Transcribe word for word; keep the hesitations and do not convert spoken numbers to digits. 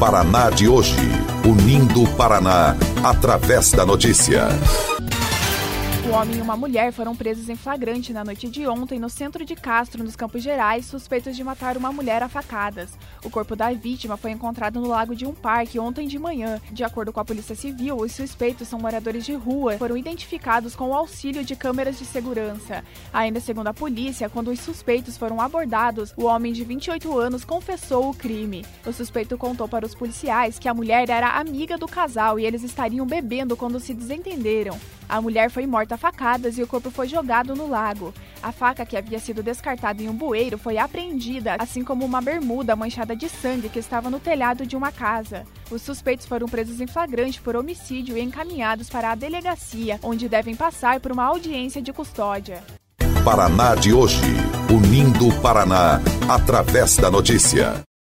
Paraná de hoje, unindo o Paraná através da notícia. Um homem e uma mulher foram presos em flagrante na noite de ontem no centro de Castro, nos Campos Gerais, suspeitos de matar uma mulher a facadas. O corpo da vítima foi encontrado no lago de um parque ontem de manhã. De acordo com a Polícia Civil, os suspeitos são moradores de rua, foram identificados com o auxílio de câmeras de segurança. Ainda segundo a polícia, quando os suspeitos foram abordados, o homem de vinte e oito anos confessou o crime. O suspeito contou para os policiais que a mulher era amiga do casal e eles estariam bebendo quando se desentenderam. A mulher foi morta a facadas e o corpo foi jogado no lago. A faca, que havia sido descartada em um bueiro, foi apreendida, assim como uma bermuda manchada de sangue que estava no telhado de uma casa. Os suspeitos foram presos em flagrante por homicídio e encaminhados para a delegacia, onde devem passar por uma audiência de custódia. Paraná de hoje, unindo o Paraná através da notícia.